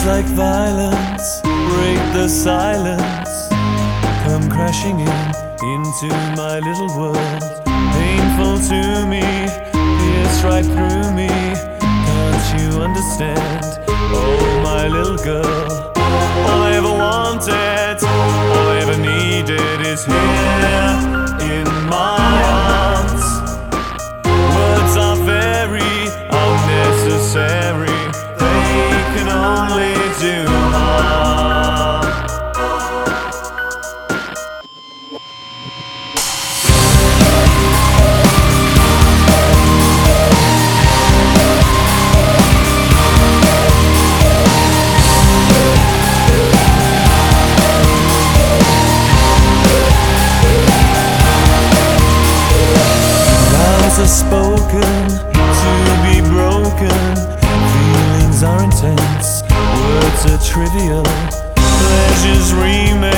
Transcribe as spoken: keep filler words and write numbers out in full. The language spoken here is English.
like violence break the silence, come crashing in into my little world. Painful to me, pierce right through me. Can't you understand? Oh, my little girl. All I ever wanted, all I ever needed is here in my arms. Words are very unnecessary, they can only do harm. Vows are spoken to be broken, feelings are intense, words are trivial, pleasures remain.